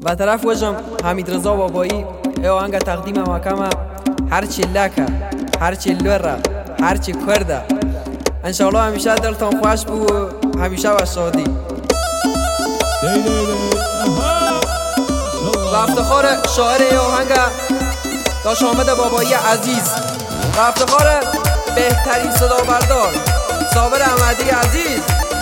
به طرف وجم حمید رضا بابایی ای آهنگ تقدیم محکمه هرچی لکه هرچی لوره هرچی کرده انشاءالله همیشه دلتان خوش بو همیشه و شادی و افتخار شاعر ای آهنگ داش حامد بابایی عزیز و افتخار بهترین صدا بردار صابر احمدی عزیز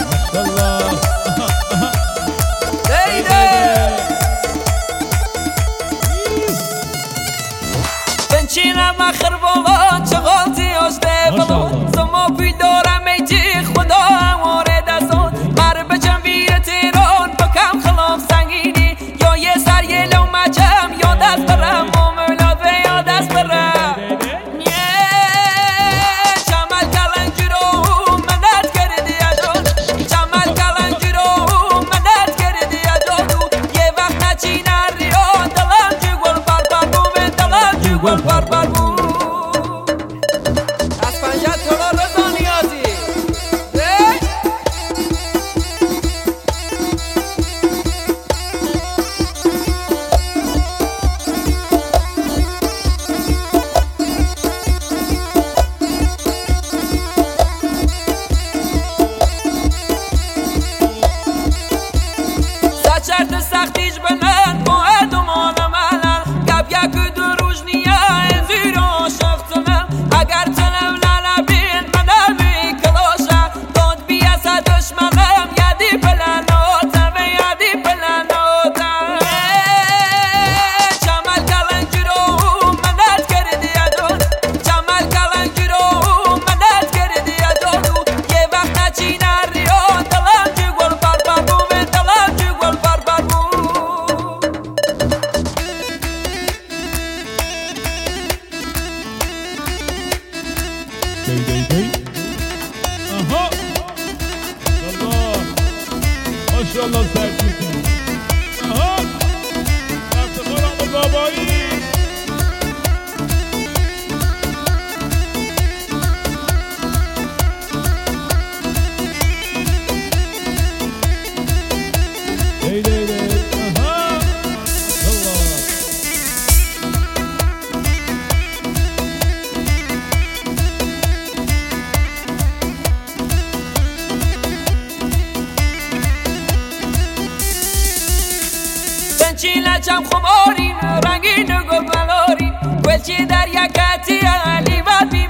بنشینم اخر بابا چقدر زیاشته بابا زما پی دارم ایتی خدا اماره دستان مر بچم ویر تیران بکم خلاف سنگینی یا یه سر یه لومچم یا دست برم مولاد و یا دست برم چمل کلنجرو مدد کردی ادون چمل کلنجرو مدد کردی ادون یه وقت نچین ریان دلم جو گل پر بوم دلم جو گل پر بوم از پنجت کلا رضا نیازی سچرد سختیش بنن با ادمان ملن گب یک دو روز نیه زیر عاشق تنم اگر تنم نلبین منمی کلاشه داد بیاسه دشمنم یادی پلناتم یادی پلناتم چمل کلنجرو مدد کردی ادون چمل کلنجرو مدد کردی ادون یه وقت نچین ریان دلم جو گل پر بوم دلم جو گل پر بوم آها ماشاءالله سرکوتی آها افتخار حامد بابایی آها الله بنچی لچم خمارین رنگین و گل بلارین گلچی در یکتی علی بد